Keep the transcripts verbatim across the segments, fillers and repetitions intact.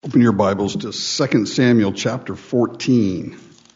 Open your Bibles to Second Samuel chapter fourteen.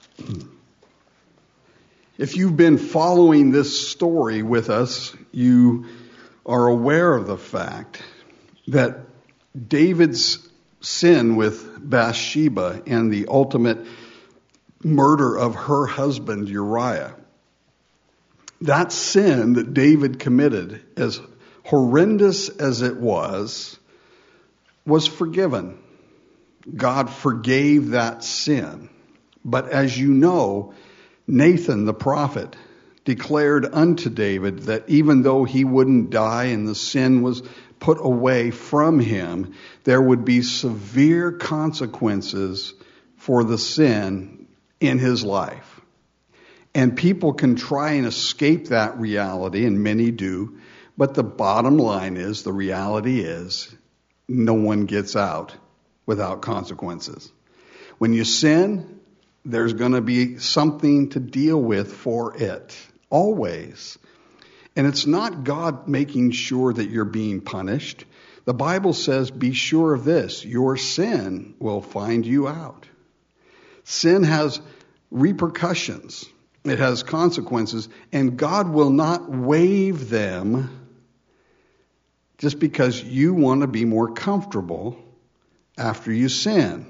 If you've been following this story with us, you are aware of the fact that David's sin with Bathsheba and the ultimate murder of her husband Uriah, that sin that David committed, as horrendous as it was, was forgiven. God forgave that sin. But as you know, Nathan the prophet declared unto David that even though he wouldn't die and the sin was put away from him, there would be severe consequences for the sin in his life. And people can try and escape that reality, and many do, but the bottom line is, the reality is, no one gets out without consequences. When you sin, there's going to be something to deal with for it, always. And it's not God making sure that you're being punished. The Bible says, be sure of this, your sin will find you out. Sin has repercussions. It has consequences, and God will not waive them just because you want to be more comfortable after you sin.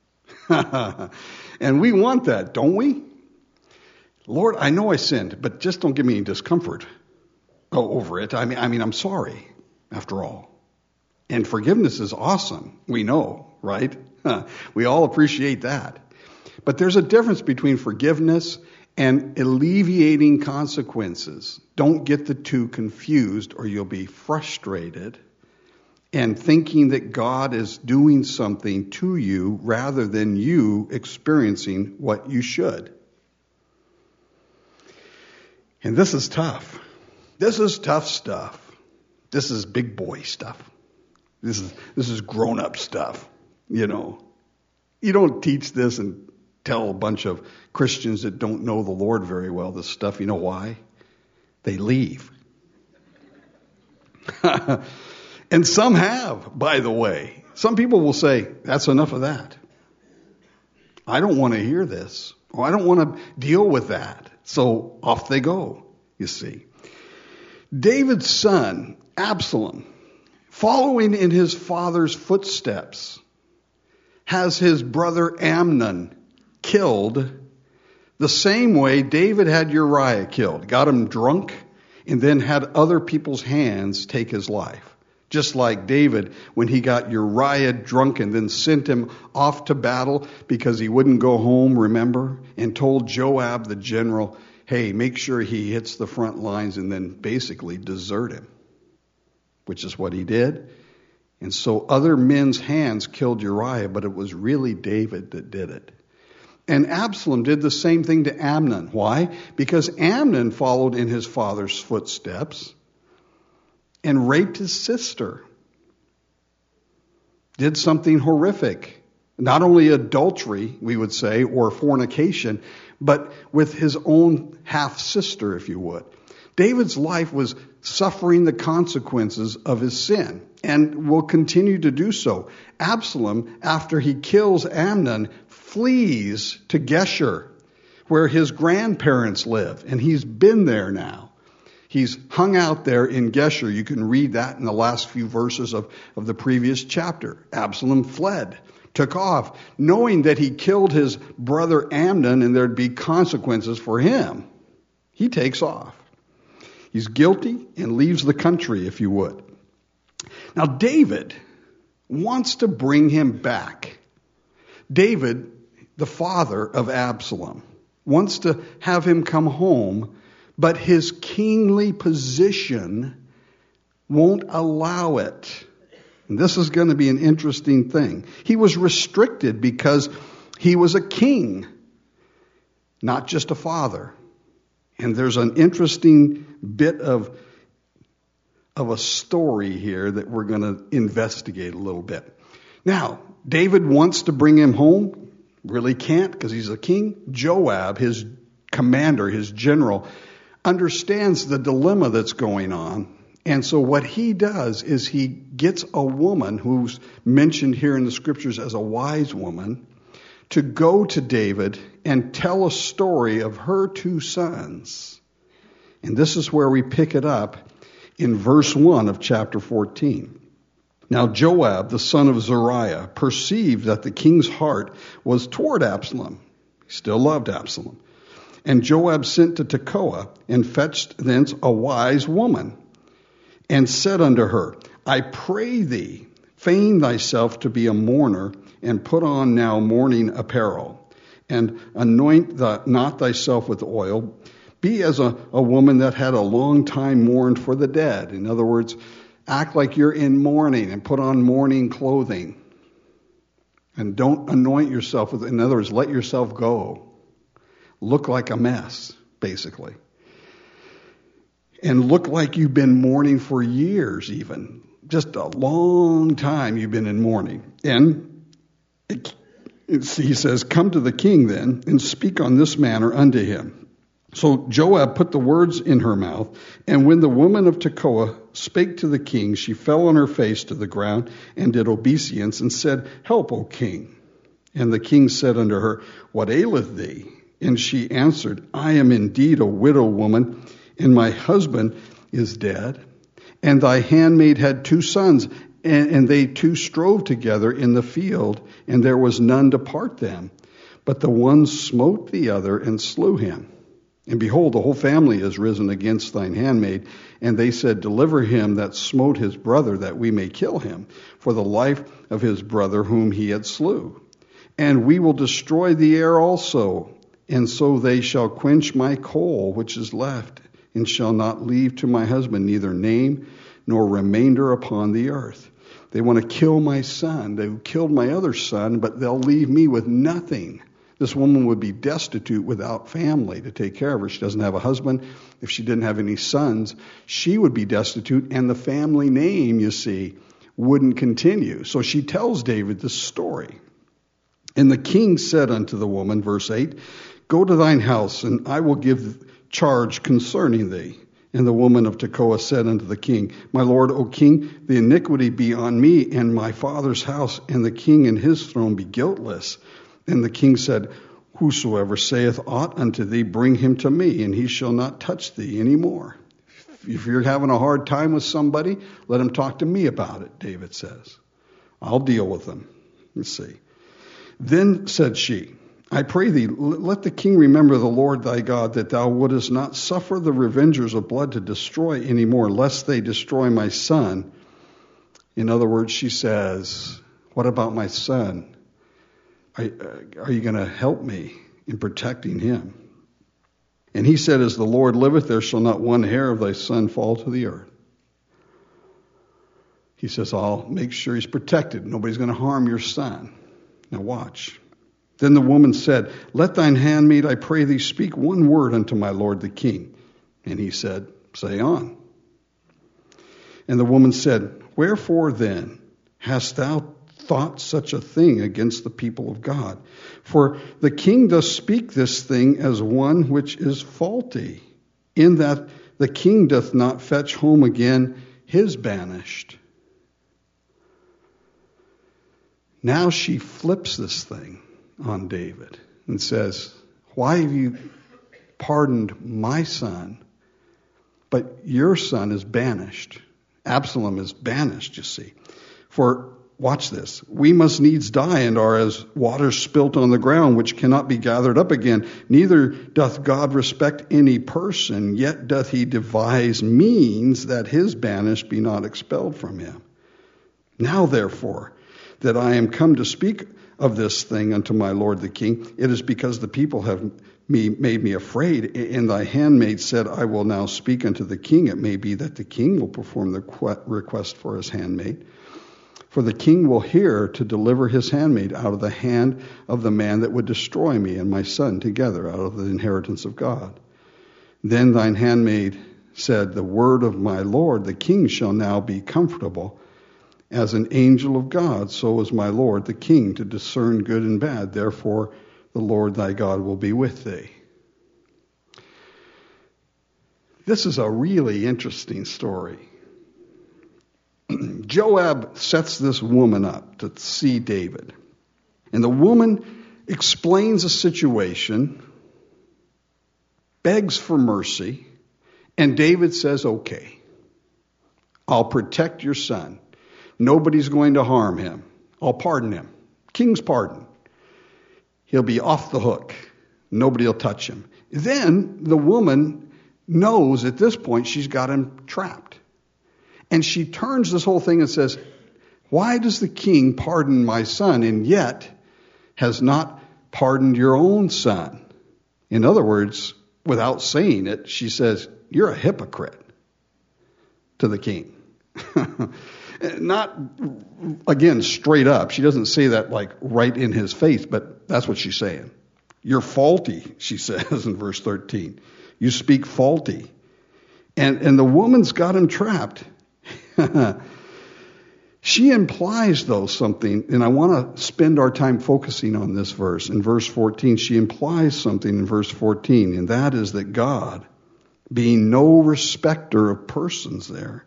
And we want that, don't we? Lord, I know I sinned, but just don't give me any discomfort over it. I mean, I mean, I'm sorry, after all. And forgiveness is awesome. We know, right? We all appreciate that. But there's a difference between forgiveness and alleviating consequences. Don't get the two confused, or you'll be frustrated and thinking that God is doing something to you rather than you experiencing what you should. And this is tough. This is tough stuff. This is big boy stuff. This is this is grown-up stuff, you know. You don't teach this and tell a bunch of Christians that don't know the Lord very well this stuff. You know why? They leave. And some have, by the way. Some people will say, that's enough of that. I don't want to hear this. Or I don't want to deal with that. So off they go, you see. David's son, Absalom, following in his father's footsteps, has his brother Amnon killed the same way David had Uriah killed. Got him drunk and then had other people's hands take his life. Just like David, when he got Uriah drunk and then sent him off to battle because he wouldn't go home, remember? And told Joab, the general, hey, make sure he hits the front lines, and then basically desert him, which is what he did. And so other men's hands killed Uriah, but it was really David that did it. And Absalom did the same thing to Amnon. Why? Because Amnon followed in his father's footsteps and raped his sister. Did something horrific. Not only adultery, we would say, or fornication, but with his own half-sister, if you would. David's life was suffering the consequences of his sin, and will continue to do so. Absalom, after he kills Amnon, flees to Geshur, where his grandparents live, and he's been there now. He's hung out there in Geshur. You can read that in the last few verses of, of the previous chapter. Absalom fled, took off, knowing that he killed his brother Amnon and there'd be consequences for him. He takes off. He's guilty and leaves the country, if you would. Now, David wants to bring him back. David, the father of Absalom, wants to have him come home, but his kingly position won't allow it. And this is going to be an interesting thing. He was restricted because he was a king, not just a father. And there's an interesting bit of, of a story here that we're going to investigate a little bit. Now, David wants to bring him home, really can't because he's a king. Joab, his commander, his general, understands the dilemma that's going on And so what he does is he gets a woman who's mentioned here in the scriptures as a wise woman to go to David and tell a story of her two sons. And this is where we pick it up in verse one of chapter fourteen. Now Joab, the son of Zeruiah, perceived that the king's heart was toward Absalom. He still loved Absalom. And Joab sent to Tekoa and fetched thence a wise woman, and said unto her, I pray thee, feign thyself to be a mourner, and put on now mourning apparel, and anoint the, not thyself with oil. Be as a, a woman that had a long time mourned for the dead. In other words, act like you're in mourning and put on mourning clothing. And don't anoint yourself with, in other words, let yourself go. Look like a mess, basically. And look like you've been mourning for years even. Just a long time you've been in mourning. And it, it's, he says, come to the king then, and speak on this manner unto him. So Joab put the words in her mouth, and when the woman of Tekoa spake to the king, she fell on her face to the ground, and did obeisance, and said, Help, O king. And the king said unto her, What aileth thee? And she answered, I am indeed a widow woman, and my husband is dead. And thy handmaid had two sons, and, and they two strove together in the field, and there was none to part them. But the one smote the other and slew him. And behold, the whole family is risen against thine handmaid. And they said, Deliver him that smote his brother, that we may kill him, for the life of his brother whom he had slew. And we will destroy the heir also, and so they shall quench my coal which is left, and shall not leave to my husband neither name nor remainder upon the earth. They want to kill my son. They killed my other son, but they'll leave me with nothing. This woman would be destitute without family to take care of her. She doesn't have a husband. If she didn't have any sons, she would be destitute, and the family name, you see, wouldn't continue. So she tells David this story. And the king said unto the woman, verse eight, Go to thine house, and I will give charge concerning thee. And the woman of Tekoa said unto the king, My lord, O king, the iniquity be on me and my father's house, and the king and his throne be guiltless. And the king said, Whosoever saith aught unto thee, bring him to me, and he shall not touch thee any more. If you're having a hard time with somebody, let him talk to me about it, David says. I'll deal with them. Let's see. Then said she, I pray thee, let the king remember the Lord thy God, that thou wouldest not suffer the revengers of blood to destroy any more, lest they destroy my son. In other words, she says, what about my son? Are, are you going to help me in protecting him? And he said, As the Lord liveth, there shall not one hair of thy son fall to the earth. He says, I'll make sure he's protected. Nobody's going to harm your son. Now watch. Then the woman said, Let thine handmaid, I pray thee, speak one word unto my lord the king. And he said, Say on. And the woman said, Wherefore then hast thou thought such a thing against the people of God? For the king doth speak this thing as one which is faulty, in that the king doth not fetch home again his banished. Now she flips this thing on David and says, Why have you pardoned my son, but your son is banished? Absalom is banished, you see. For watch this. We must needs die, and are as water spilt on the ground, which cannot be gathered up again. Neither doth God respect any person, yet doth he devise means that his banished be not expelled from him. Now therefore, that I am come to speak of this thing unto my lord the king, it is because the people have me, made me afraid. And thy handmaid said, I will now speak unto the king. It may be that the king will perform the request for his handmaid. For the king will hear to deliver his handmaid out of the hand of the man that would destroy me and my son together out of the inheritance of God. Then thine handmaid said, The word of my lord, the king, shall now be comfortable. As an angel of God, so is my lord, the king, to discern good and bad. Therefore, the Lord thy God will be with thee. This is a really interesting story. Joab sets this woman up to see David. And the woman explains the situation, begs for mercy, and David says, okay, I'll protect your son. Nobody's going to harm him. I'll pardon him. King's pardon. He'll be off the hook. Nobody will touch him. Then the woman knows at this point she's got him trapped. And she turns this whole thing and says, why does the king pardon my son and yet has not pardoned your own son? In other words, without saying it, she says, you're a hypocrite to the king. Not, again, straight up. She doesn't say that like right in his face, but that's what she's saying. You're faulty, she says in verse thirteen. You speak faulty. And, and the woman's got him trapped. She implies, though, something, and I want to spend our time focusing on this verse. In verse fourteen, she implies something in verse fourteen, and that is that God, being no respecter of persons there,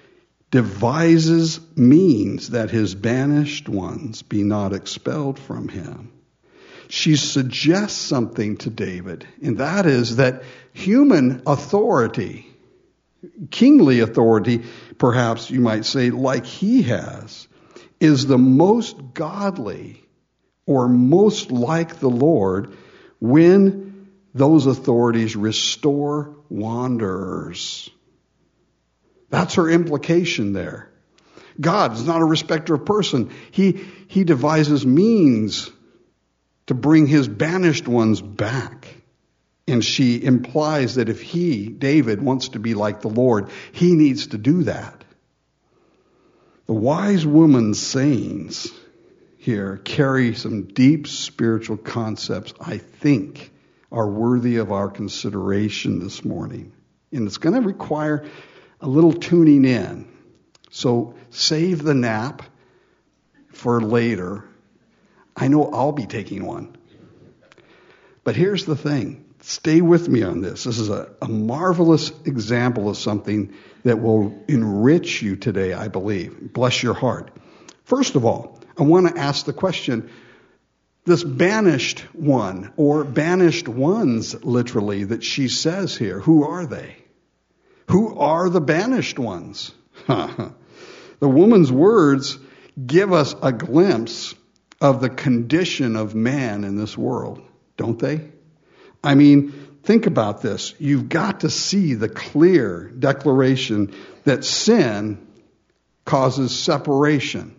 devises means that his banished ones be not expelled from him. She suggests something to David, and that is that human authority, kingly authority, perhaps you might say, like he has, is the most godly or most like the Lord when those authorities restore wanderers. That's her implication there. God is not a respecter of person. He, he devises means to bring his banished ones back. And she implies that if he, David, wants to be like the Lord, he needs to do that. The wise woman's sayings here carry some deep spiritual concepts, I think, are worthy of our consideration this morning. And it's going to require a little tuning in. So save the nap for later. I know I'll be taking one. But here's the thing. Stay with me on this. This is a, a marvelous example of something that will enrich you today, I believe. Bless your heart. First of all, I want to ask the question, this banished one, or banished ones, literally, that she says here, who are they? Who are the banished ones? The woman's words give us a glimpse of the condition of man in this world, don't they? I mean, think about this. You've got to see the clear declaration that sin causes separation.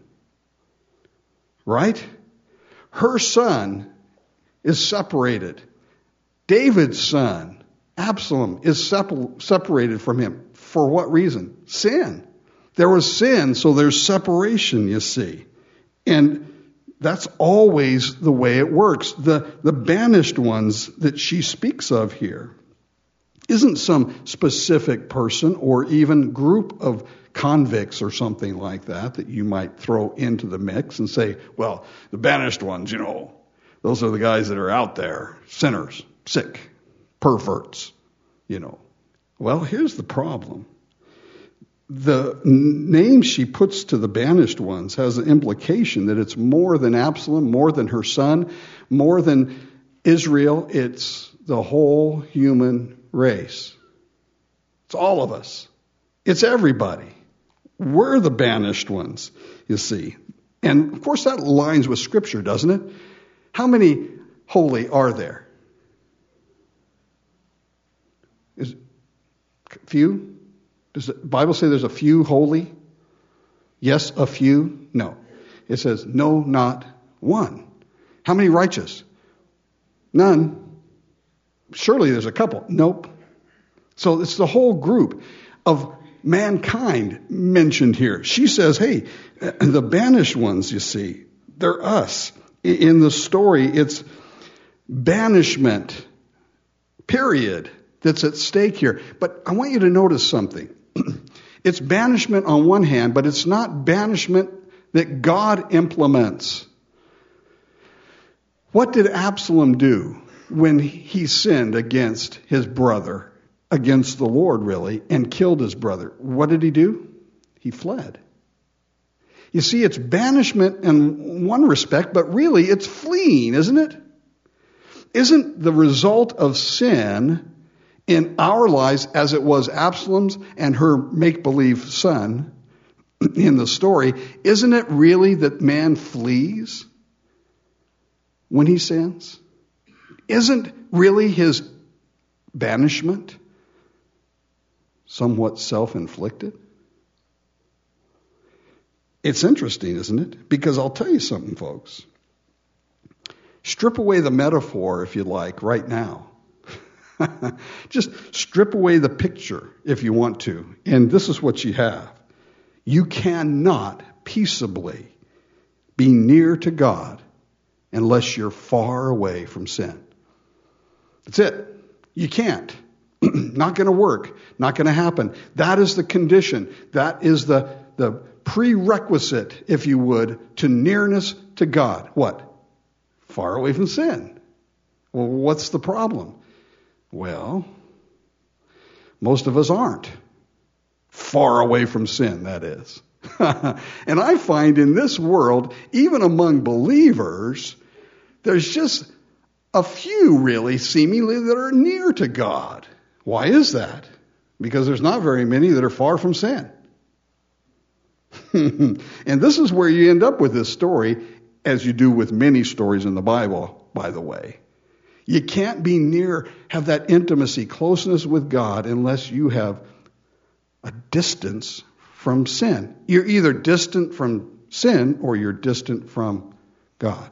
Right? Her son is separated. David's son, Absalom, is sepal- separated from him. For what reason? Sin. There was sin, so there's separation, you see. And that's always the way it works. The, the banished ones that she speaks of here isn't some specific person or even group of convicts or something like that that you might throw into the mix and say, well, the banished ones, you know, those are the guys that are out there, sinners, sick, perverts, you know. Well, here's the problem. The name she puts to the banished ones has an implication that it's more than Absalom, more than her son, more than Israel. It's the whole human race. It's all of us. It's everybody. We're the banished ones, you see. And, of course, that aligns with Scripture, doesn't it? How many holy are there? Is few? Does the Bible say there's a few holy? Yes, a few? No. It says, no, not one. How many righteous? None. Surely there's a couple. Nope. So it's the whole group of mankind mentioned here. She says, hey, the banished ones, you see, they're us. In the story, it's banishment, period, that's at stake here. But I want you to notice something. It's banishment on one hand, but it's not banishment that God implements. What did Absalom do when he sinned against his brother, against the Lord really, and killed his brother? What did he do? He fled. You see, it's banishment in one respect, but really it's fleeing, isn't it? Isn't the result of sin in our lives, as it was Absalom's and her make-believe son in the story, isn't it really that man flees when he sins? Isn't really his banishment somewhat self-inflicted? It's interesting, isn't it? Because I'll tell you something, folks. Strip away the metaphor, if you like, right now. Just strip away the picture, if you want to. And this is what you have. You cannot peaceably be near to God unless you're far away from sin. That's it. You can't. Not going to work. Not going to happen. That is the condition. That is the, the prerequisite, if you would, to nearness to God. What? Far away from sin. Well, what's the problem? Well, most of us aren't. Far away from sin, that is. And I find in this world, even among believers, there's just a few really seemingly that are near to God. Why is that? Because there's not very many that are far from sin. And this is where you end up with this story, as you do with many stories in the Bible, by the way. You can't be near, have that intimacy, closeness with God, unless you have a distance from sin. You're either distant from sin or you're distant from God.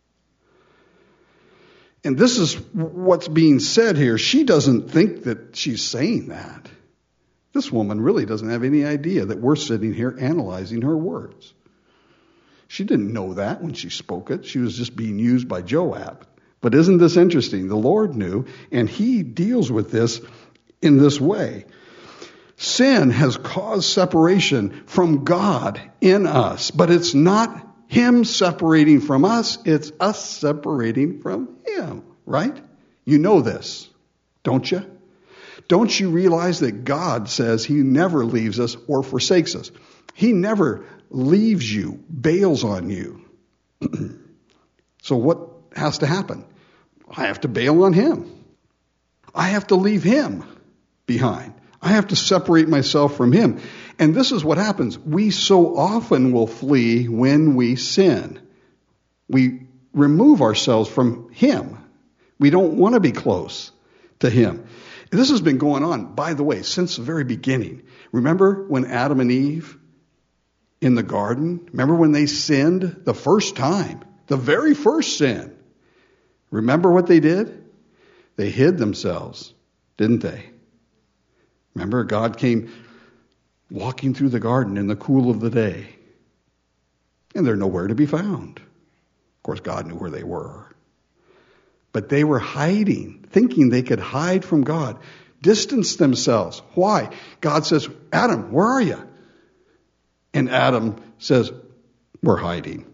And this is what's being said here. She doesn't think that she's saying that. This woman really doesn't have any idea that we're sitting here analyzing her words. She didn't know that when she spoke it. She was just being used by Joab. But isn't this interesting? The Lord knew, and he deals with this in this way. Sin has caused separation from God in us, but it's not him separating from us, it's us separating from him, right? You know this, don't you? Don't you realize that God says he never leaves us or forsakes us? He never leaves you, bails on you. So what has to happen? I have to bail on him. I have to leave him behind. I have to separate myself from him. And this is what happens. We so often will flee when we sin. We remove ourselves from him. We don't want to be close to him. This has been going on, by the way, since the very beginning. Remember when Adam and Eve in the garden, remember when they sinned the first time, the very first sin? Remember what they did? They hid themselves, didn't they? Remember, God came walking through the garden in the cool of the day, and they're nowhere to be found. Of course, God knew where they were. But they were hiding, thinking they could hide from God, distance themselves. Why? God says, Adam, where are you? And Adam says, we're hiding.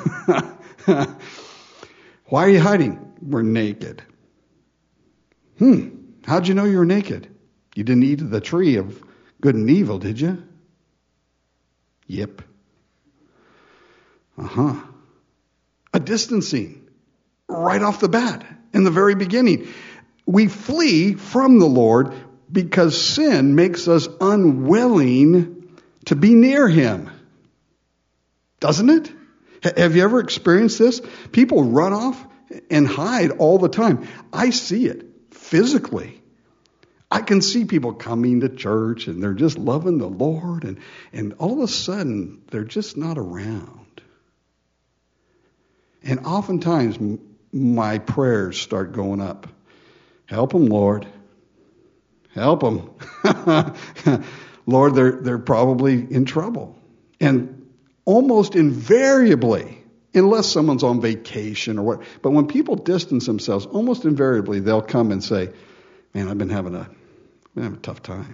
Why are you hiding? We're naked. Hmm, how'd you know you were naked? You didn't eat of the tree of good and evil, did you? Yep. Uh-huh. A distancing right off the bat in the very beginning. We flee from the Lord because sin makes us unwilling to be near him. Doesn't it? Have you ever experienced this? People run off and hide all the time. I see it physically. I can see people coming to church and they're just loving the Lord, and, and all of a sudden they're just not around. And oftentimes m- my prayers start going up. Help them, Lord. Help them. Lord, they're, they're probably in trouble. And almost invariably, unless someone's on vacation or what, but when people distance themselves, almost invariably they'll come and say, man, I've been having a, been having a tough time.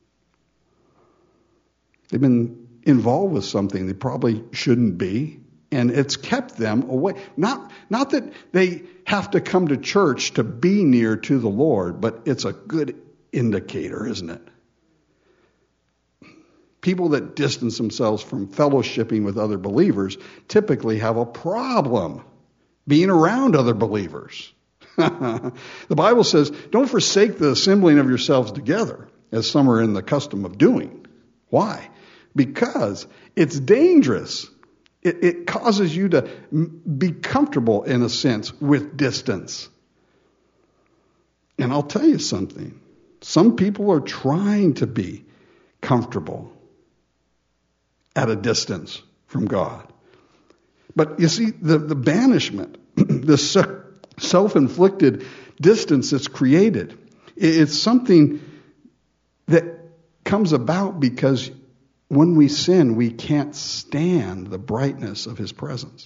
They've been involved with something they probably shouldn't be, and it's kept them away. Not, not that they have to come to church to be near to the Lord, but it's a good indicator, isn't it? People that distance themselves from fellowshipping with other believers typically have a problem being around other believers. The Bible says, don't forsake the assembling of yourselves together, as some are in the custom of doing. Why? Because it's dangerous. It, it causes you to be comfortable, in a sense, with distance. And I'll tell you something. Some people are trying to be comfortable at a distance from God. But you see, the, the banishment, the self-inflicted distance that's created, it's something that comes about because when we sin, we can't stand the brightness of His presence.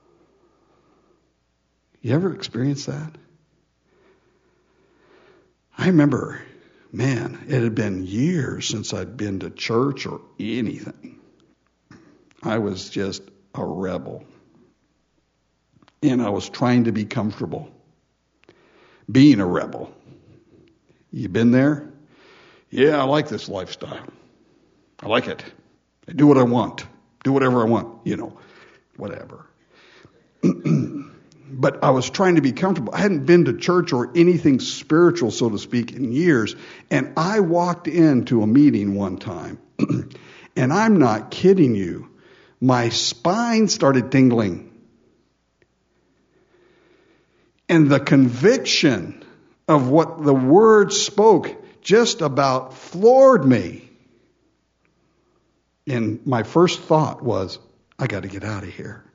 You ever experienced that? I remember, man, it had been years since I'd been to church or anything. I was just a rebel. And I was trying to be comfortable being a rebel. You been there? Yeah, I like this lifestyle. I like it. I do what I want. Do whatever I want, you know, whatever. But I was trying to be comfortable. I hadn't been to church or anything spiritual, so to speak, in years. And I walked into a meeting one time, and I'm not kidding you. My spine started tingling. And the conviction of what the Word spoke just about floored me. And my first thought was, I got to get out of here.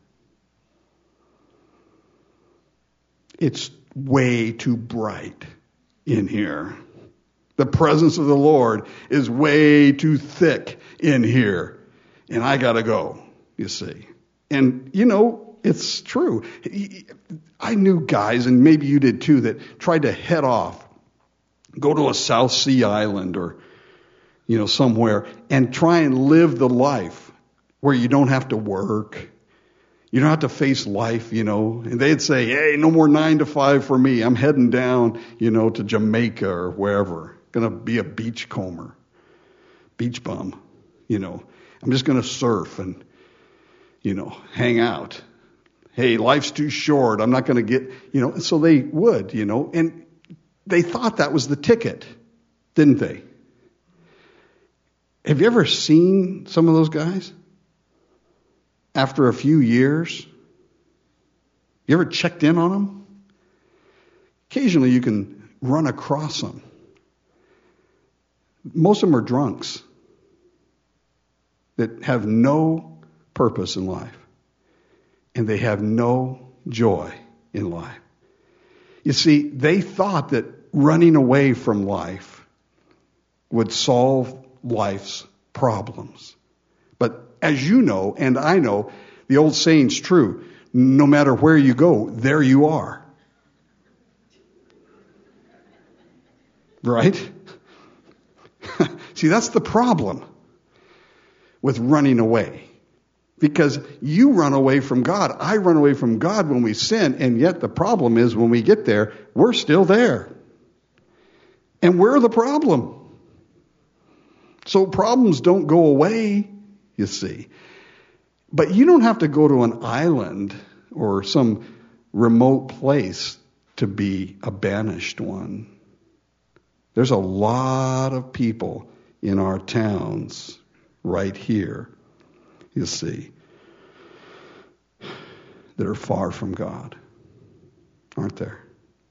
It's way too bright in here. The presence of the Lord is way too thick in here. And I got to go, you see. And, you know, it's true. I knew guys, and maybe you did too, that tried to head off, go to a South Sea island or, you know, somewhere, and try and live the life where you don't have to work. You don't have to face life, you know. And they'd say, hey, no more nine to five for me. I'm heading down, you know, to Jamaica or wherever. Going to be a beachcomber, beach bum, you know. I'm just going to surf and, you know, hang out. Hey, life's too short. I'm not going to get, you know. So they would, you know. And they thought that was the ticket, didn't they? Have you ever seen some of those guys? After a few years, you ever checked in on them? Occasionally you can run across them. Most of them are drunks that have no purpose in life. And they have no joy in life. You see, they thought that running away from life would solve life's problems. But as you know, and I know, the old saying's true. No matter where you go, there you are. Right? See, that's the problem with running away. Because you run away from God. I run away from God when we sin, and yet the problem is when we get there, we're still there. And we're the problem. So problems don't go away, you see. But you don't have to go to an island or some remote place to be a banished one. There's a lot of people in our towns right here, you see, that are far from God, aren't there?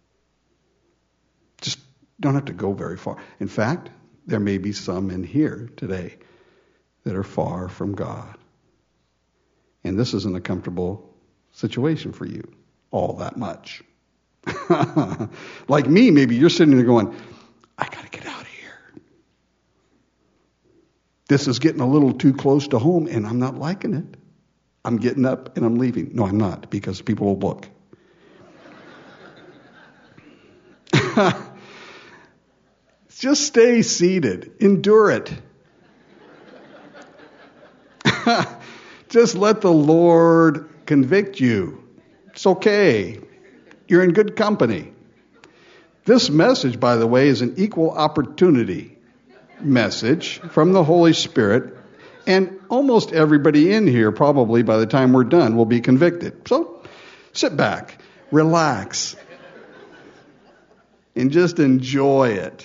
Just don't have to go very far. In fact, there may be some in here today that are far from God. And this isn't a comfortable situation for you all that much. Like me, maybe you're sitting there going, I got to get out of here. This is getting a little too close to home, and I'm not liking it. I'm getting up and I'm leaving. No, I'm not, because people will look. Just stay seated. Endure it. Just let the Lord convict you. It's okay. You're in good company. This message, by the way, is an equal opportunity message from the Holy Spirit. And almost everybody in here, probably by the time we're done, will be convicted. So sit back, relax, and just enjoy it.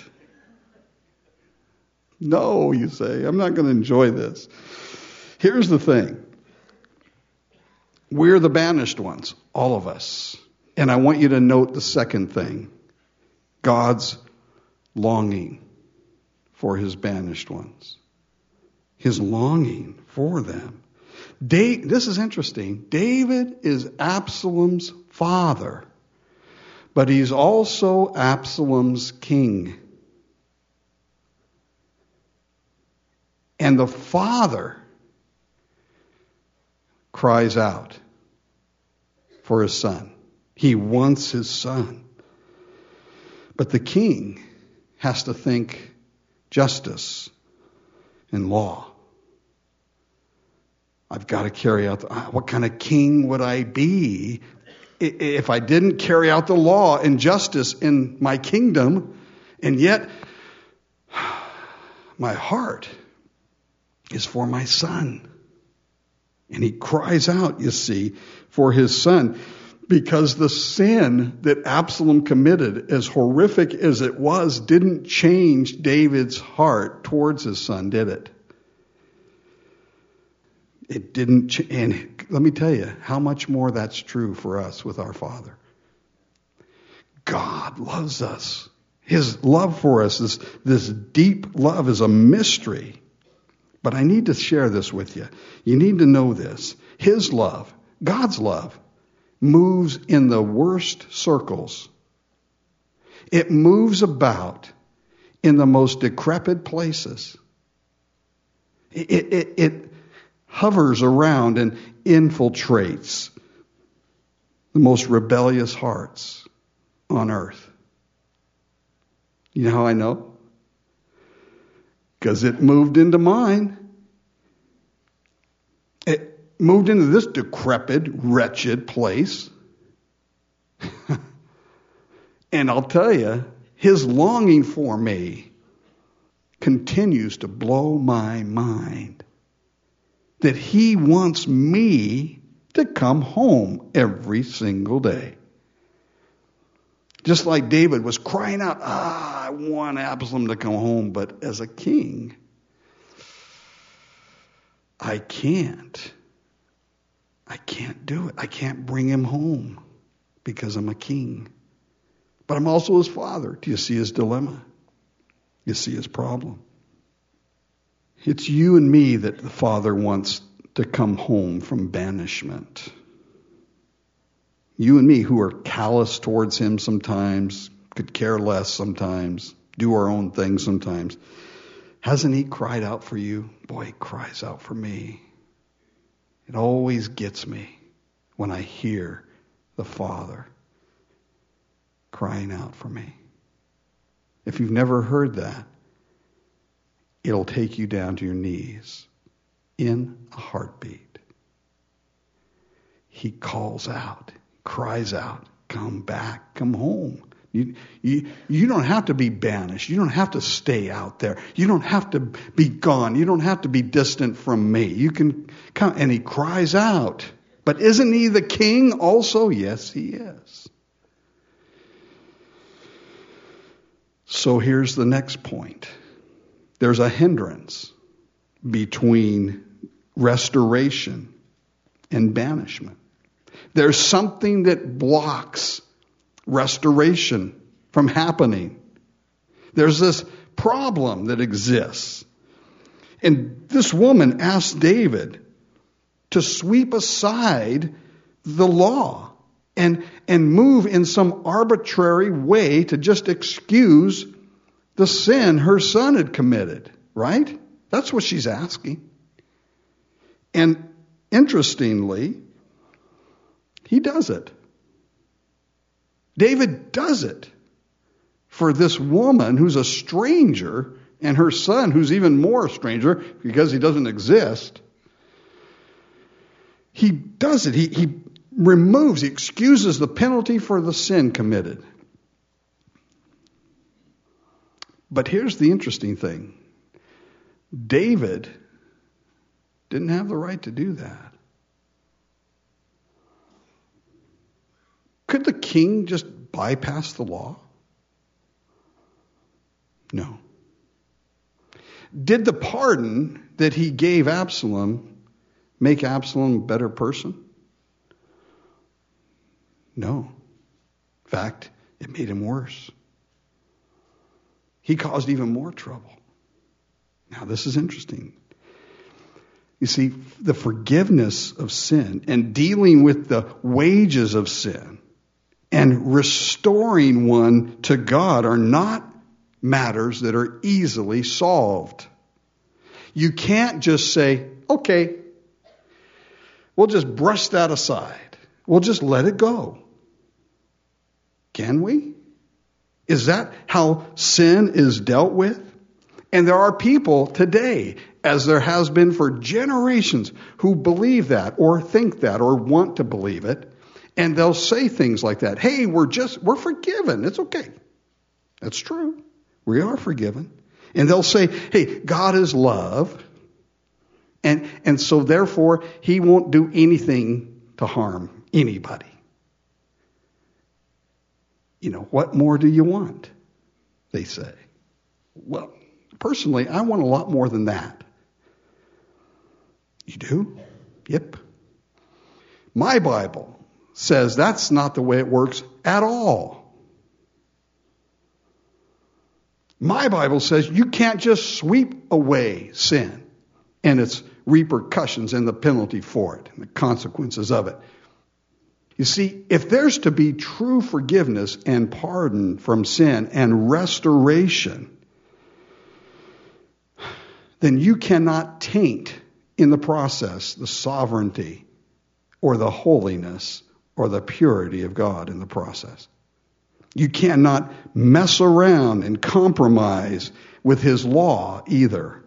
No, you say, I'm not going to enjoy this. Here's the thing. We're the banished ones, all of us. And I want you to note the second thing. God's longing for his banished ones. His longing for them. Da- this is interesting. David is Absalom's father, but he's also Absalom's king. And the father cries out for his son. He wants his son. But the king has to think justice and law. I've got to carry out, the, what kind of king would I be if I didn't carry out the law and justice in my kingdom? And yet, my heart is for my son. And he cries out, you see, for his son. Because the sin that Absalom committed, as horrific as it was, didn't change David's heart towards his son, did it? It didn't ch- and let me tell you how much more that's true for us with our Father. God loves us. His love for us, this, this deep love, is a mystery. But I need to share this with you. You need to know this. His love, God's love, moves in the worst circles. It moves about in the most decrepit places. It, it, it hovers around and infiltrates the most rebellious hearts on earth. You know how I know? Because it moved into mine. It moved into this decrepit, wretched place. And I'll tell you, his longing for me continues to blow my mind. That he wants me to come home every single day. Just like David was crying out, ah, I want Absalom to come home. But as a king, I can't. I can't do it. I can't bring him home because I'm a king. But I'm also his father. Do you see his dilemma? You see his problem? It's you and me that the Father wants to come home from banishment. You and me who are callous towards him sometimes, could care less sometimes, do our own thing sometimes. Hasn't he cried out for you? Boy, he cries out for me. It always gets me when I hear the Father crying out for me. If you've never heard that, it'll take you down to your knees in a heartbeat. He calls out, cries out, come back, come home. You, you, you don't have to be banished. You don't have to stay out there. You don't have to be gone. You don't have to be distant from me. You can come. And he cries out. But isn't he the king also? Yes, he is. So here's the next point. There's a hindrance between restoration and banishment. There's something that blocks restoration from happening. There's this problem that exists. And this woman asked David to sweep aside the law and, and move in some arbitrary way to just excuse the sin her son had committed, right? That's what she's asking. And interestingly, he does it. David does it for this woman who's a stranger and her son who's even more a stranger because he doesn't exist. He does it. He, he removes, he excuses the penalty for the sin committed. But here's the interesting thing. David didn't have the right to do that. Could the king just bypass the law? No. Did the pardon that he gave Absalom make Absalom a better person? No. In fact, it made him worse. He caused even more trouble. Now, this is interesting. You see, the forgiveness of sin and dealing with the wages of sin and restoring one to God are not matters that are easily solved. You can't just say, okay, we'll just brush that aside. We'll just let it go. Can we? Is that how sin is dealt with? And there are people today, as there has been for generations, who believe that or think that or want to believe it. And they'll say things like that. Hey, we're just, we're forgiven. It's okay. That's true. We are forgiven. And they'll say, hey, God is love. And, and so therefore, he won't do anything to harm anybody. You know, what more do you want? They say. Well, personally, I want a lot more than that. You do? Yep. My Bible says that's not the way it works at all. My Bible says you can't just sweep away sin and its repercussions and the penalty for it and the consequences of it. You see, if there's to be true forgiveness and pardon from sin and restoration, then you cannot taint in the process the sovereignty or the holiness or the purity of God in the process. You cannot mess around and compromise with his law either.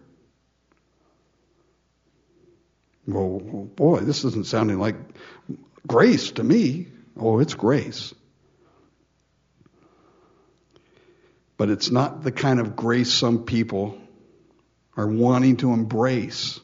Well, boy, this isn't sounding like grace to me. Oh, it's grace. But it's not the kind of grace some people are wanting to embrace.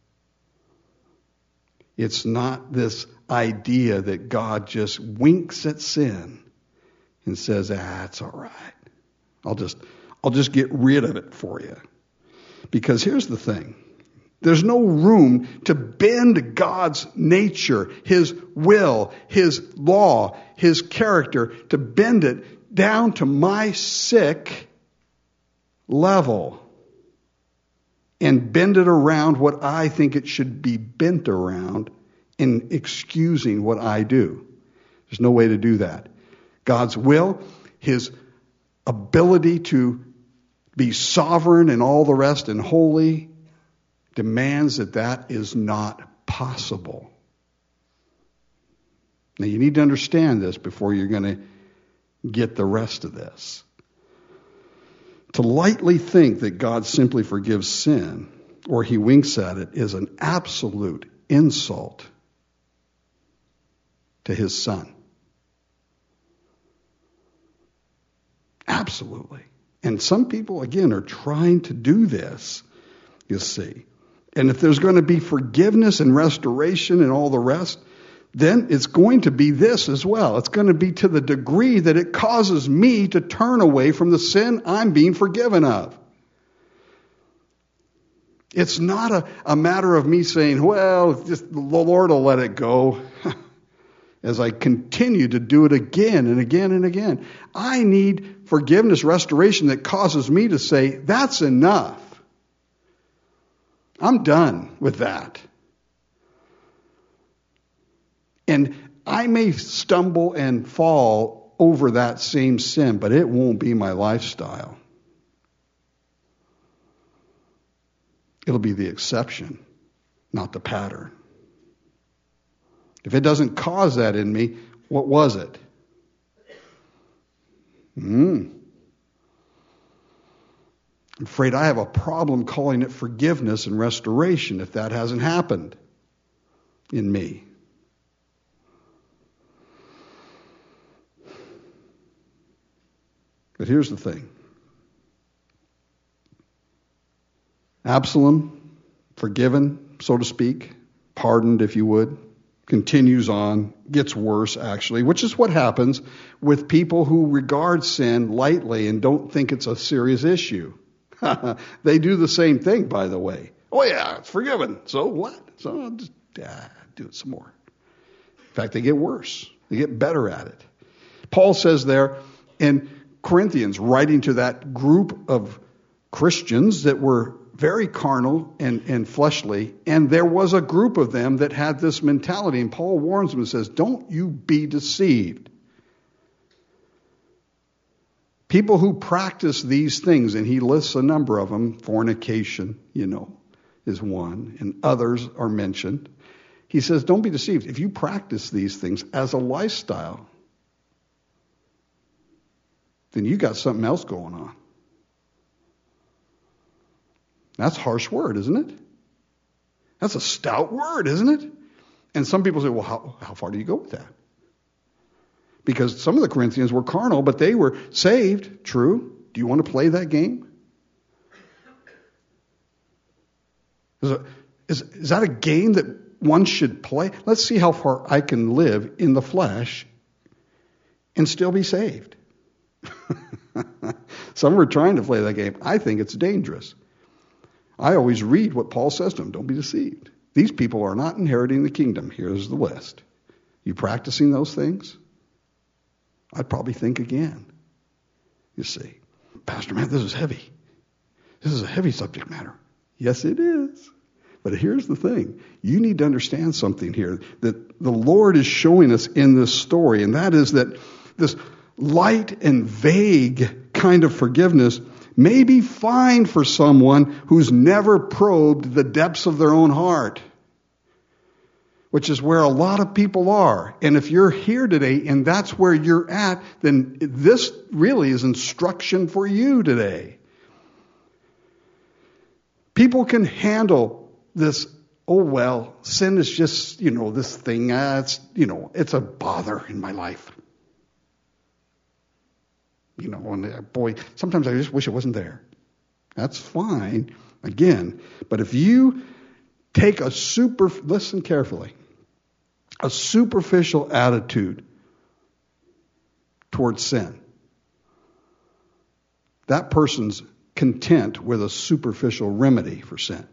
It's not this idea that God just winks at sin and says, ah, it's all right. I'll just, I'll just get rid of it for you. Because here's the thing. There's no room to bend God's nature, his will, his law, his character, to bend it down to my sick level and bend it around what I think it should be bent around in excusing what I do. There's no way to do that. God's will, his ability to be sovereign and all the rest and holy, demands that that is not possible. Now you need to understand this before you're going to get the rest of this. To lightly think that God simply forgives sin or he winks at it is an absolute insult to his son. Absolutely. And some people, again, are trying to do this, you see. And if there's going to be forgiveness and restoration and all the rest, then it's going to be this as well. It's going to be to the degree that it causes me to turn away from the sin I'm being forgiven of. It's not a, a matter of me saying, well, just the Lord will let it go as I continue to do it again and again and again. I need forgiveness, restoration that causes me to say, that's enough. I'm done with that. And I may stumble and fall over that same sin, but it won't be my lifestyle. It'll be the exception, not the pattern. If it doesn't cause that in me, what was it? Hmm. I'm afraid I have a problem calling it forgiveness and restoration if that hasn't happened in me. But here's the thing. Absalom, forgiven, so to speak, pardoned, if you would, continues on, gets worse, actually, which is what happens with people who regard sin lightly and don't think it's a serious issue. They do the same thing, by the way. Oh, yeah, it's forgiven. So what? So I'll just ah, do it some more. In fact, they get worse. They get better at it. Paul says there in Corinthians, writing to that group of Christians that were very carnal and, and fleshly, and there was a group of them that had this mentality, and Paul warns them and says, don't you be deceived. People who practice these things, and he lists a number of them, fornication, you know, is one, and others are mentioned. He says, don't be deceived. If you practice these things as a lifestyle, then you got something else going on. That's a harsh word, isn't it? That's a stout word, isn't it? And some people say, well, how, how far do you go with that? Because some of the Corinthians were carnal, but they were saved. True. Do you want to play that game? Is, a, is, is that a game that one should play? Let's see how far I can live in the flesh and still be saved. Some are trying to play that game. I think it's dangerous. I always read what Paul says to them. Don't be deceived. These people are not inheriting the kingdom. Here's the list. You practicing those things? I'd probably think again. You see, Pastor, man, this is heavy. This is a heavy subject matter. Yes, it is. But here's the thing. You need to understand something here that the Lord is showing us in this story, and that is that this light and vague kind of forgiveness may be fine for someone who's never probed the depths of their own heart, which is where a lot of people are. And if you're here today and that's where you're at, then this really is instruction for you today. People can handle this, oh, well, sin is just, you know, this thing, uh, it's, you know, it's a bother in my life. You know, and uh, boy, sometimes I just wish it wasn't there. That's fine, again. But if you take a super, listen carefully, a superficial attitude towards sin, that person's content with a superficial remedy for sin.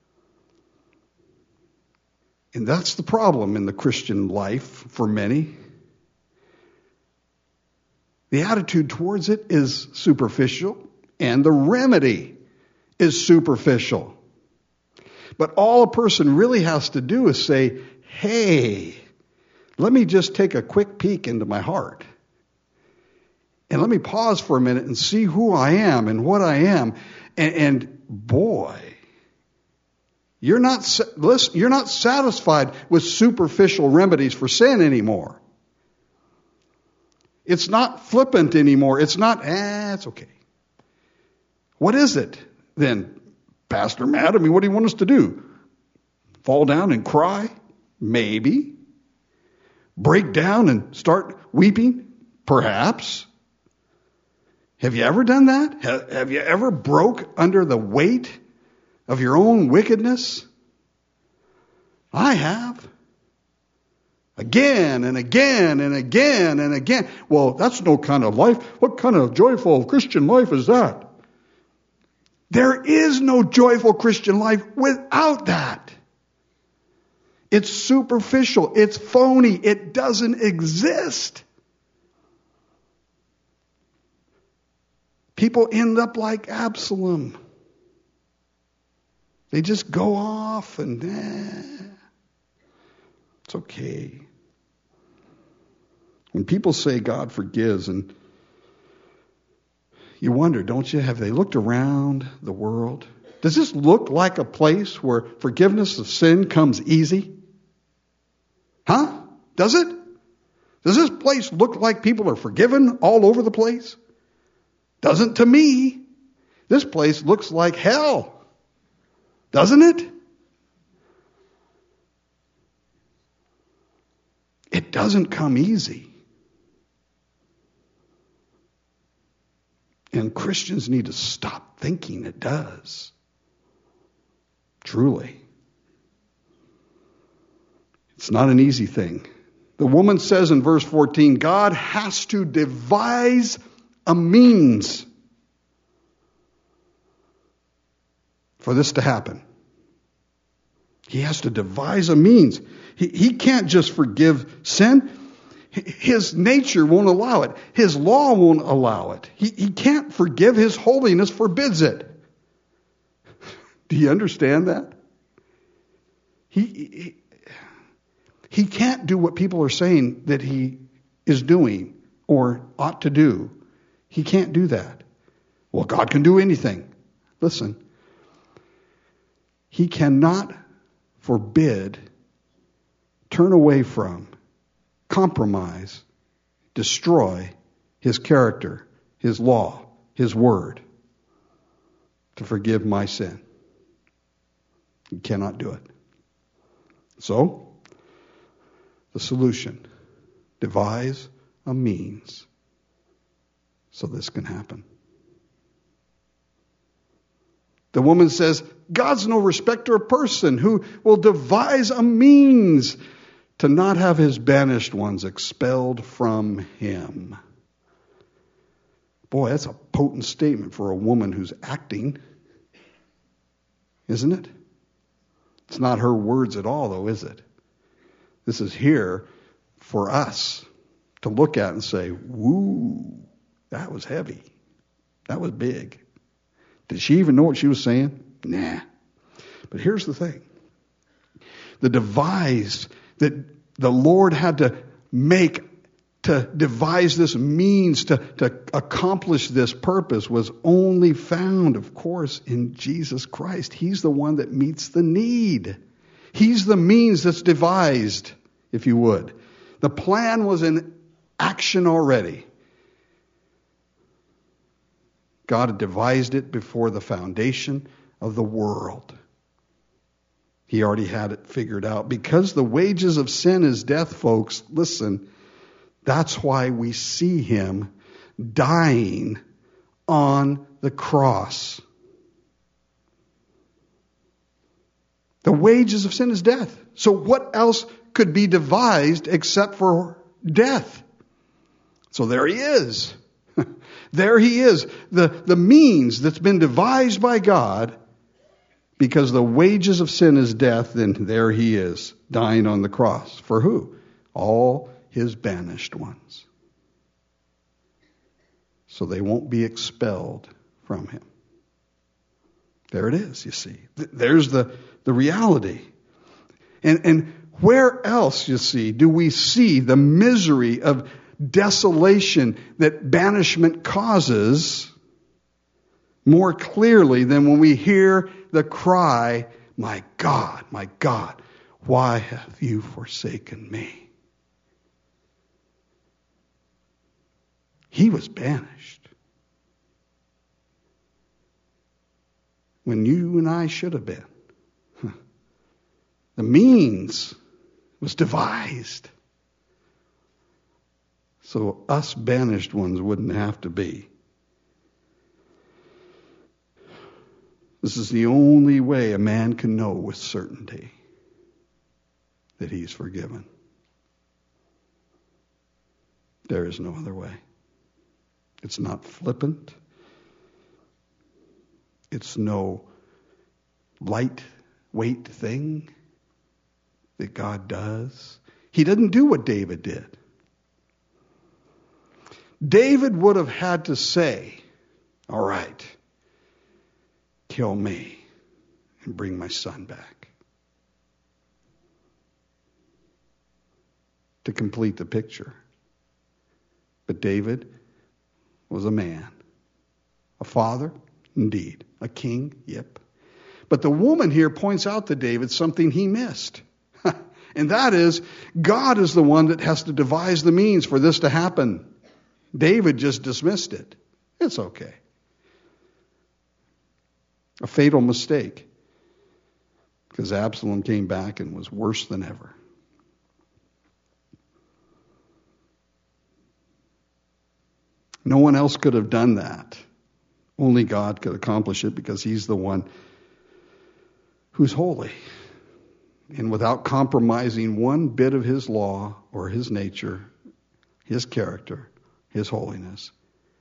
And that's the problem in the Christian life for many. The attitude towards it is superficial, and the remedy is superficial. But all a person really has to do is say, hey, let me just take a quick peek into my heart. And let me pause for a minute and see who I am and what I am. And, and boy, you're not, listen, you're not satisfied with superficial remedies for sin anymore. It's not flippant anymore. It's not, eh, it's okay. What is it then? Pastor Matt, I mean, what do you want us to do? Fall down and cry? Maybe. Break down and start weeping? Perhaps. Have you ever done that? Have you ever broke under the weight of your own wickedness? I have. Again and again and again and again. Well, that's no kind of life. What kind of joyful Christian life is that? There is no joyful Christian life without that. It's superficial. It's phony. It doesn't exist. People end up like Absalom. They just go off and eh, it's okay. When people say God forgives, and you wonder, don't you, have they looked around the world? Does this look like a place where forgiveness of sin comes easy? Huh? Does it? Does this place look like people are forgiven all over the place? Doesn't to me. This place looks like hell. Doesn't it? It doesn't come easy. And Christians need to stop thinking it does. Truly. It's not an easy thing. The woman says in verse fourteen, God has to devise a means for this to happen. He has to devise a means. He, he can't just forgive sin. His nature won't allow it. His law won't allow it. He, he can't forgive. His holiness forbids it. Do you understand that? He, he, he can't do what people are saying that he is doing or ought to do. He can't do that. Well, God can do anything. Listen, he cannot forbid, turn away from, compromise, destroy his character, his law, his word to forgive my sin. He cannot do it. So, the solution, devise a means so this can happen. The woman says, God's no respecter of person who will devise a means to not have his banished ones expelled from him. Boy, that's a potent statement for a woman who's acting, isn't it? It's not her words at all, though, is it? This is here for us to look at and say, woo, that was heavy. That was big. Did she even know what she was saying? Nah. But here's the thing. The devise that the Lord had to make to devise this means to, to accomplish this purpose was only found, of course, in Jesus Christ. He's the one that meets the need. He's the means that's devised, if you would. The plan was in action already. God had devised it before the foundation of the world. He already had it figured out. Because the wages of sin is death, folks, listen, that's why we see him dying on the cross. The wages of sin is death. So what else could be devised except for death? So there he is. There he is. The, the means that's been devised by God, because the wages of sin is death, then there he is, dying on the cross. For who? All his banished ones. So they won't be expelled from him. There it is, you see. There's the, the reality. And, and where else, you see, do we see the misery of desolation that banishment causes more clearly than when we hear the cry, my God, my God, why have you forsaken me? He was banished when you and I should have been. The means was devised so us banished ones wouldn't have to be. This is the only way a man can know with certainty that he's forgiven. There is no other way. It's not flippant. It's no lightweight thing that God does. He didn't do what David did. David would have had to say, all right, kill me and bring my son back. To complete the picture. But David was a man. A father, indeed. A king, yep. But the woman here points out to David something he missed. And that is, God is the one that has to devise the means for this to happen. David just dismissed it. It's okay. A fatal mistake. Because Absalom came back and was worse than ever. No one else could have done that. Only God could accomplish it because he's the one who's holy. and without compromising one bit of his law or his nature, his character, his holiness,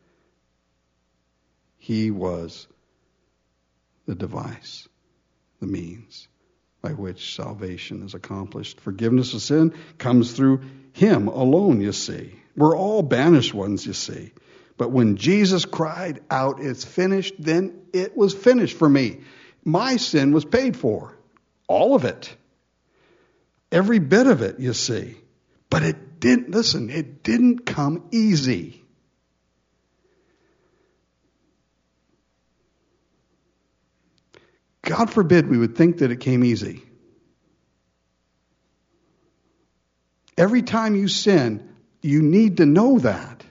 he was the device, the means by which salvation is accomplished. Forgiveness of sin comes through him alone, you see. We're all banished ones, you see. But when Jesus cried out, "It's finished," then it was finished for me. My sin was paid for. All of it. Every bit of it, you see. But it didn't, listen, it didn't come easy. God forbid we would think that it came easy. Every time you sin, you need to know that.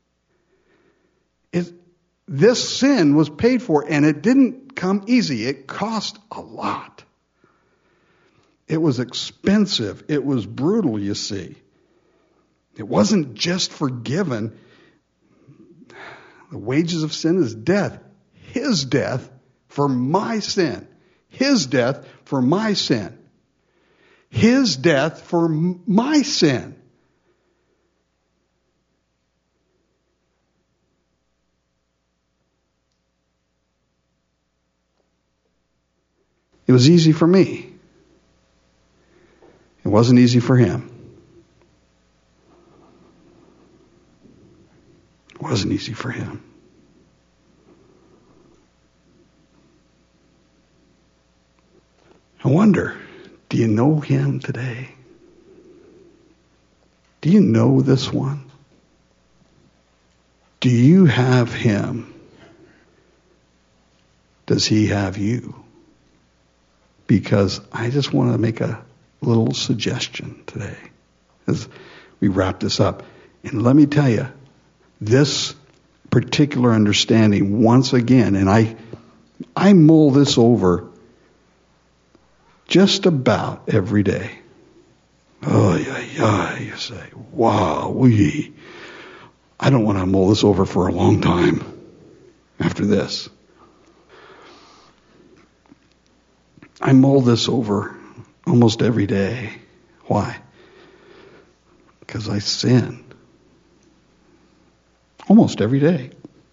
It, this sin was paid for, and it didn't come easy. It cost a lot. It was expensive. It was brutal, you see. It wasn't just forgiven. The wages of sin is death. His death for my sin. His death for my sin. His death for my sin. It was easy for me. It wasn't easy for him. It wasn't easy for him. I wonder, do you know him today? Do you know this one? Do you have him? Does he have you? Because I just want to make a little suggestion today as we wrap this up. And let me tell you, this particular understanding, once again, and I, I mull this over just about every day. Oh, yeah, yeah, you say, wow, we. I don't want to mull this over for a long time after this. I mull this over almost every day. Why? Because I sin. Almost every day.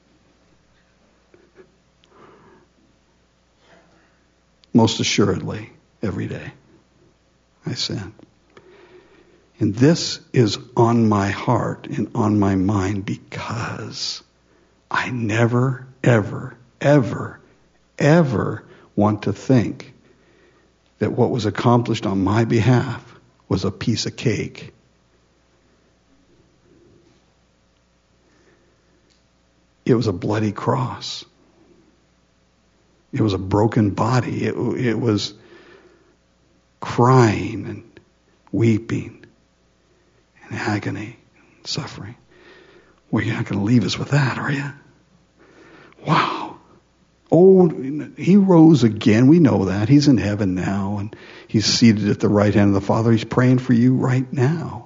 Most assuredly, every day. I sin. And this is on my heart and on my mind because I never, ever, ever, ever want to think that what was accomplished on my behalf was a piece of cake. It was a bloody cross. It was a broken body. It, it was crying and weeping and agony and suffering. Well, you're not going to leave us with that, are you? Wow. Oh, he rose again. We know that. He's in heaven now, and he's seated at the right hand of the Father. He's praying for you right now.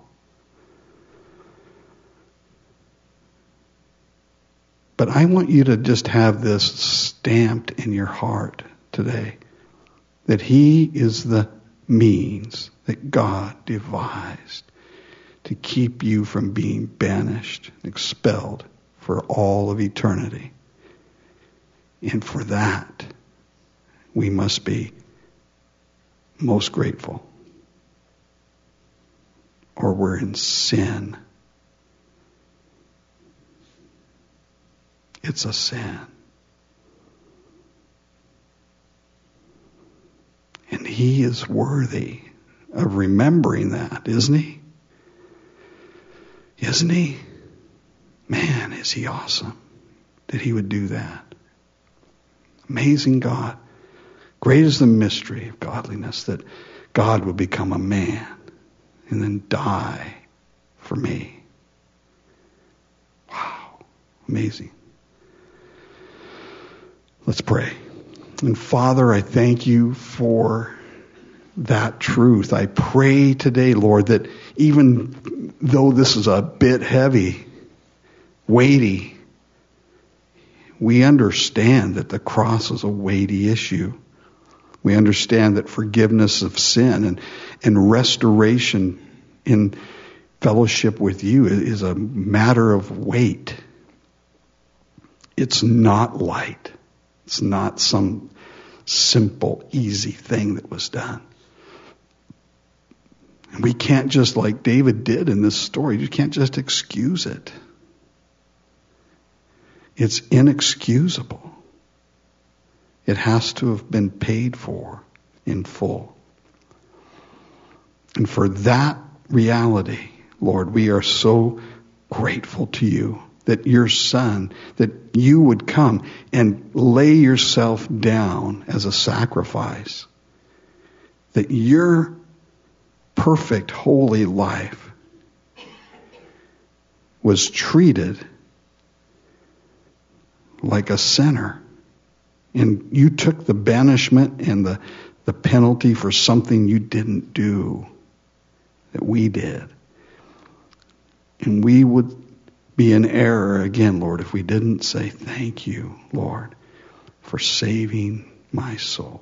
But I want you to just have this stamped in your heart today, that he is the means that God devised to keep you from being banished, expelled for all of eternity. And for that, we must be most grateful, or we're in sin. It's a sin. And he is worthy of remembering that, isn't he? Isn't he? Man, is he awesome that he would do that. Amazing God. Great is the mystery of godliness, that God would become a man and then die for me. Wow. Amazing. Let's pray. And Father, I thank you for that truth. I pray today, Lord, that even though this is a bit heavy, weighty, we understand that the cross is a weighty issue. We understand that forgiveness of sin and, and restoration in fellowship with you is a matter of weight. It's not light. It's not some simple, easy thing that was done. And we can't just, like David did in this story, you can't just excuse it. It's inexcusable. It has to have been paid for in full. And for that reality, Lord, we are so grateful to you that your Son, that you would come and lay yourself down as a sacrifice, that your perfect, holy life was treated like a sinner. And you took the banishment and the, the penalty for something you didn't do, that we did. And we would be in error again, Lord, if we didn't say thank you, Lord, for saving my soul.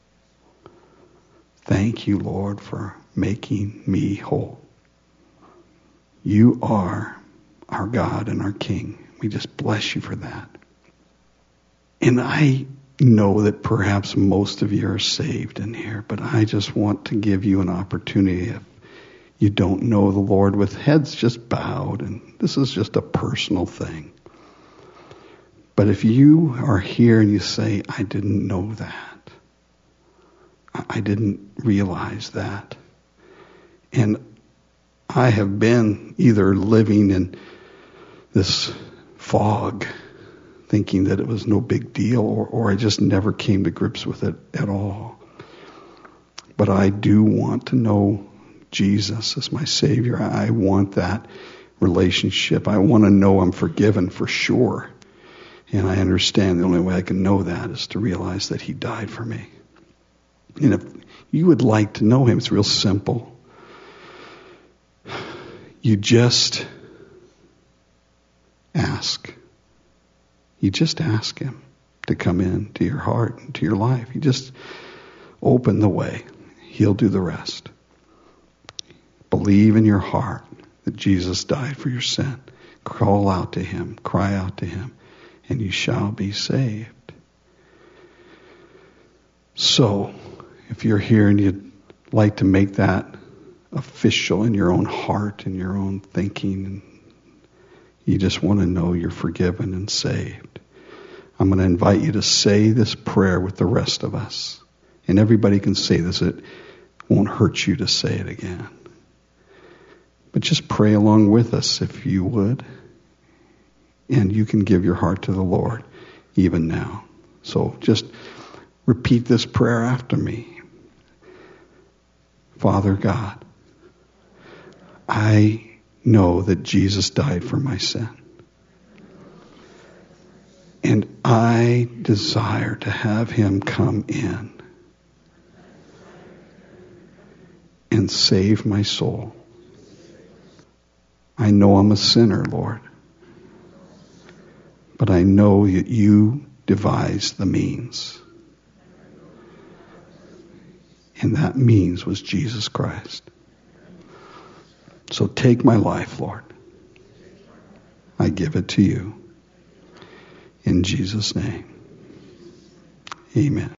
Thank you, Lord, for making me whole. You are our God and our King. We just bless you for that. And I know that perhaps most of you are saved in here, but I just want to give you an opportunity. If you don't know the Lord, with heads just bowed, and this is just a personal thing. But if you are here and you say, I didn't know that, I didn't realize that, and I have been either living in this fog, thinking that it was no big deal, or, or I just never came to grips with it at all. But I do want to know Jesus as my Savior. I want that relationship. I want to know I'm forgiven for sure. And I understand the only way I can know that is to realize that He died for me. And if you would like to know Him, it's real simple. You just ask. You just ask Him to come into your heart, into your life. You just open the way. He'll do the rest. Believe in your heart that Jesus died for your sin. Call out to Him. Cry out to Him. And you shall be saved. So, if you're here and you'd like to make that official in your own heart and your own thinking, and you just want to know you're forgiven and saved, I'm going to invite you to say this prayer with the rest of us. And everybody can say this. It won't hurt you to say it again. But just pray along with us if you would. And you can give your heart to the Lord even now. So just repeat this prayer after me. Father God, I know that Jesus died for my sin. And I desire to have Him come in and save my soul. I know I'm a sinner, Lord. But I know that you devised the means. And that means was Jesus Christ. So take my life, Lord. I give it to you. In Jesus' name. Amen.